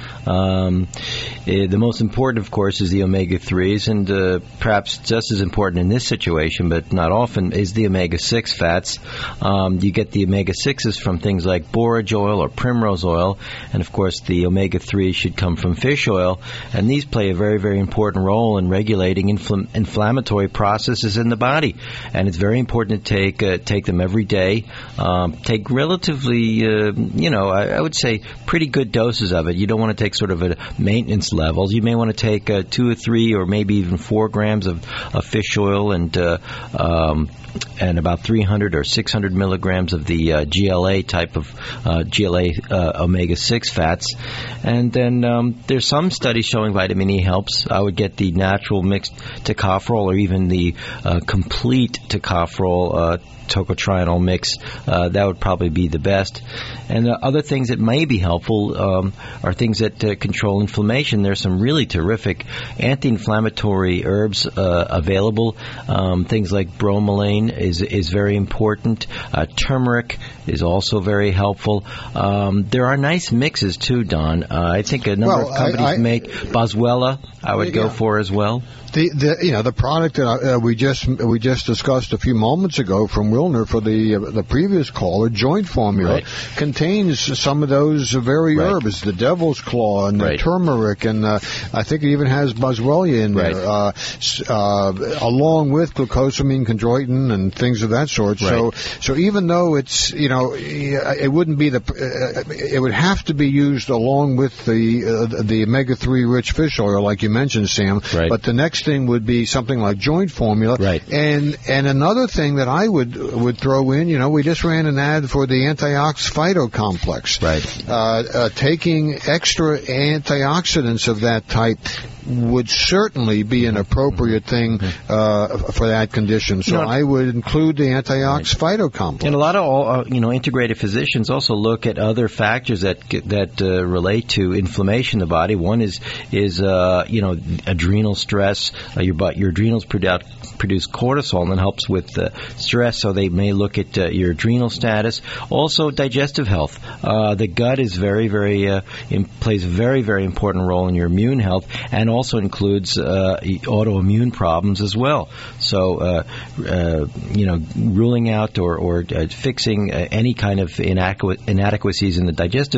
The most important, of course, is the omega-3s, and perhaps just as important in this situation, but not often, is the omega-6 fats. You get the omega-6s from things like borage oil or primrose oil, and of course the omega-3s should come from fish oil, and these play a very, very important role in regulating inflammatory processes in the body, and it's very important to take them every day. Take relatively, I would say pretty good doses of it. You don't want to take sort of a maintenance levels. You may want to take 2 or 3 or maybe even 4 grams of fish oil and about 300 or 600 milligrams of the GLA type of omega-6 fats. And then there's some studies showing vitamin E helps. I would get the natural mixed tocopherol or even the complete tocopherol tocotrienol mix. That would probably be the best. And other things that may be helpful are things that control inflammation. There's some really terrific anti-inflammatory herbs available. Things like bromelain is very important. Turmeric is also very helpful. There are nice mixes too, Don. I think a number of companies make Boswellia. I would go for as well. The product that we just discussed a few moments ago from Wilner for the previous caller, Joint Formula, contains some of those very herbs, the devil's claw and the turmeric, and I think it even has Boswellia in there, along with glucosamine, chondroitin, and things of that sort. So even though it's it wouldn't be it would have to be used along with the omega-3 rich fish oil, like you mentioned, Sam. But the next thing would be something like Joint Formula. And another thing that I would throw in, we just ran an ad for the Antiox Phyto Complex. Taking extra antioxidants of that type would certainly be an appropriate thing for that condition. So I would include the Antiox Phyto Complex. And a lot of integrative physicians also look at other factors that relate to inflammation in the body. One is adrenal stress. Your adrenals produce cortisol, and that helps with stress. So they may look at your adrenal status. Also, digestive health. The gut is plays a very, very important role in your immune health, and also includes autoimmune problems as well. So, ruling out or fixing any kind of inadequacies in the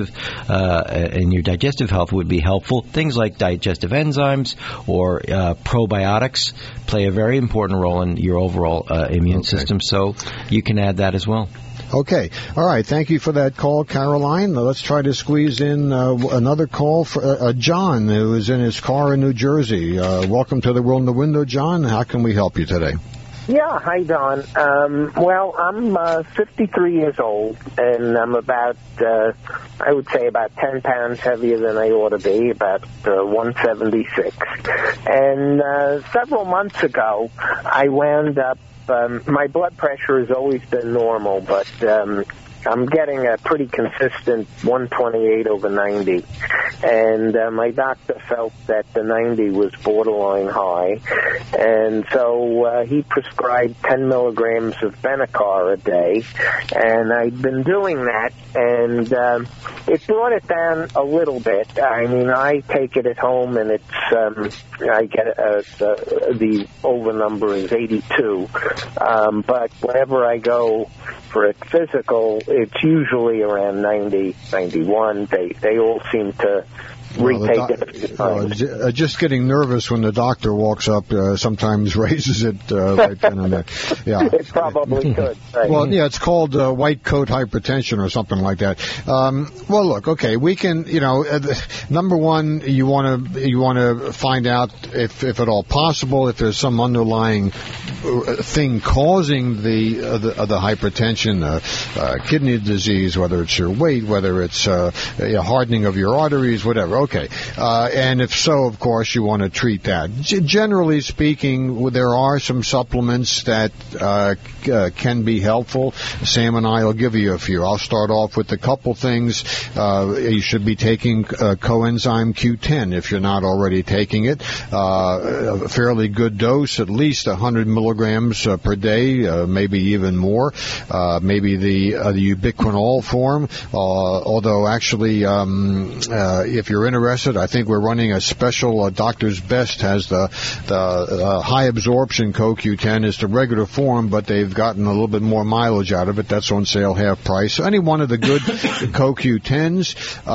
in your digestive health would be helpful. Things like digestive enzymes or probiotics play a very important role in your overall immune system. So you can add that as well. Okay. All right. Thank you for that call, Caroline. Now let's try to squeeze in another call for John, who is in his car in New Jersey. Welcome to the World in the Window, John. How can we help you today? Yeah, hi, Don. Well, I'm 53 years old, and I'm about, I would say about 10 pounds heavier than I ought to be, about 176. And several months ago, I wound up, my blood pressure has always been normal, but I'm getting a pretty consistent 128/90, and my doctor felt that the 90 was borderline high, and so he prescribed 10 milligrams of Benicar a day, and I'd been doing that, and it brought it down a little bit. I mean, I take it at home, and it's I get the over number is 82, but whenever I go for a physical, it's usually around 90, 91. They all seem to retake it. Just getting nervous when the doctor walks up sometimes raises it right then and there. Yeah. It probably could. Right. Well, yeah, it's called white coat hypertension or something like that. Well, look, okay, we can, number one, you want to find out if at all possible if there's some underlying thing causing the hypertension, kidney disease, whether it's your weight, whether it's hardening of your arteries, whatever. Okay. And if so, of course, you want to treat that. Generally speaking, there are some supplements that can be helpful. Sam and I will give you a few. I'll start off with a couple things. You should be taking coenzyme Q10 if you're not already taking it. A fairly good dose, at least 100 milligrams per day, maybe even more. Maybe the ubiquinol form, although actually if you're interested, I think we're running a special. Doctor's Best has the high absorption CoQ10 is the regular form, but they've gotten a little bit more mileage out of it. That's on sale half price. So any one of the good CoQ10s.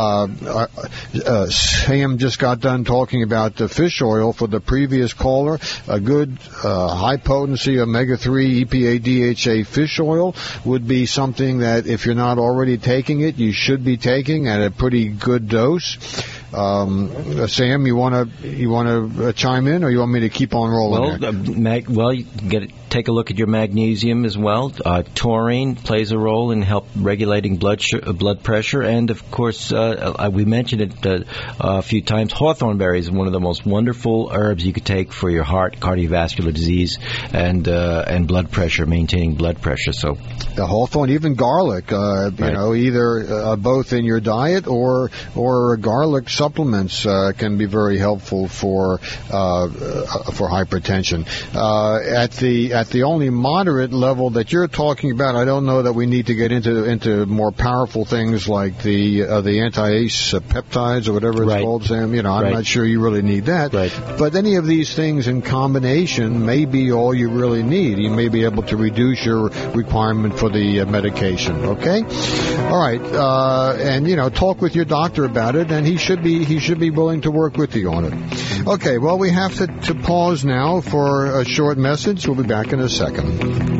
Sam just got done talking about the fish oil for the previous caller. A good high potency omega-3 EPA DHA fish oil would be something that if you're not already taking it, you should be taking at a pretty good dose. Sam, you want to chime in, or you want me to keep on rolling? Well, you can take a look at your magnesium as well. Taurine plays a role in regulating blood pressure, and of course, we mentioned it a few times. Hawthorn berry is one of the most wonderful herbs you could take for your heart, cardiovascular disease, and blood pressure, maintaining blood pressure. So, the hawthorn, even garlic, either both in your diet or garlic supplements can be very helpful for hypertension. At the only moderate level that you're talking about, I don't know that we need to get into more powerful things like the anti-ACE peptides or whatever it's called, Sam. I'm not sure you really need that. Right. But any of these things in combination may be all you really need. You may be able to reduce your requirement for the medication. Okay. All right. And talk with your doctor about it, and he should be willing to work with you on it. Okay, well, we have to pause now for a short message. We'll be back in a second.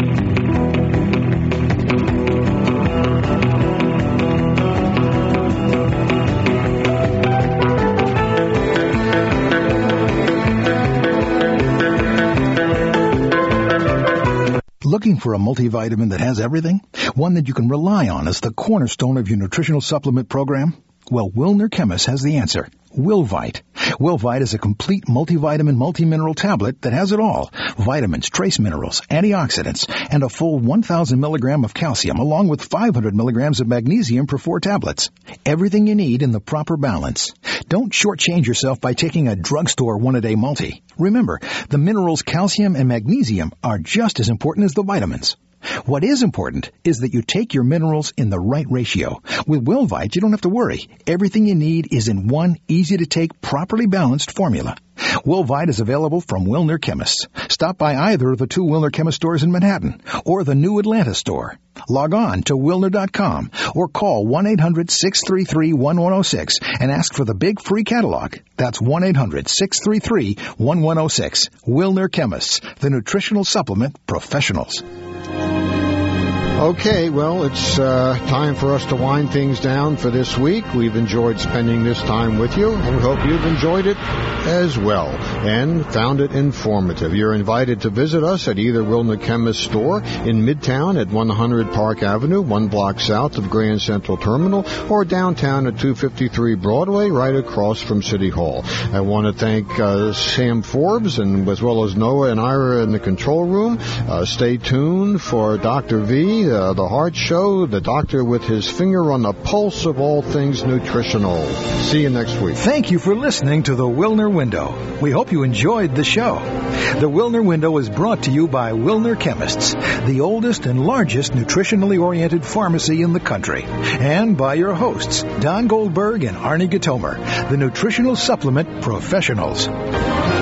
Looking for a multivitamin that has everything? One that you can rely on as the cornerstone of your nutritional supplement program? Well, Wilner Chemist has the answer. Wilvite. Wilvite is a complete multivitamin, multi-mineral tablet that has it all. Vitamins, trace minerals, antioxidants, and a full 1,000 milligram of calcium, along with 500 milligrams of magnesium per 4 tablets. Everything you need in the proper balance. Don't shortchange yourself by taking a drugstore one-a-day multi. Remember, the minerals calcium and magnesium are just as important as the vitamins. What is important is that you take your minerals in the right ratio. With Wilvite, you don't have to worry. Everything you need is in one easy-to-take, properly balanced formula. Wilvite is available from Wilner Chemists. Stop by either of the 2 Wilner Chemist stores in Manhattan or the new Atlanta store. Log on to Wilner.com or call 1-800-633-1106 and ask for the big free catalog. That's 1-800-633-1106. Wilner Chemists, the nutritional supplement professionals. Okay, well, it's time for us to wind things down for this week. We've enjoyed spending this time with you, and we hope you've enjoyed it as well and found it informative. You're invited to visit us at either Wilner Chemist store in Midtown at 100 Park Avenue, 1 block south of Grand Central Terminal, or downtown at 253 Broadway, right across from City Hall. I want to thank Sam Forbes, and as well as Noah and Ira in the control room. Stay tuned for Dr. V, the Heart Show, the doctor with his finger on the pulse of all things nutritional. See you next week. Thank you for listening to the Wilner Window. We hope you enjoyed the show. The Wilner Window is brought to you by Wilner Chemists, the oldest and largest nutritionally oriented pharmacy in the country, and by your hosts, Don Goldberg and Arnie Gatomer, the nutritional supplement professionals.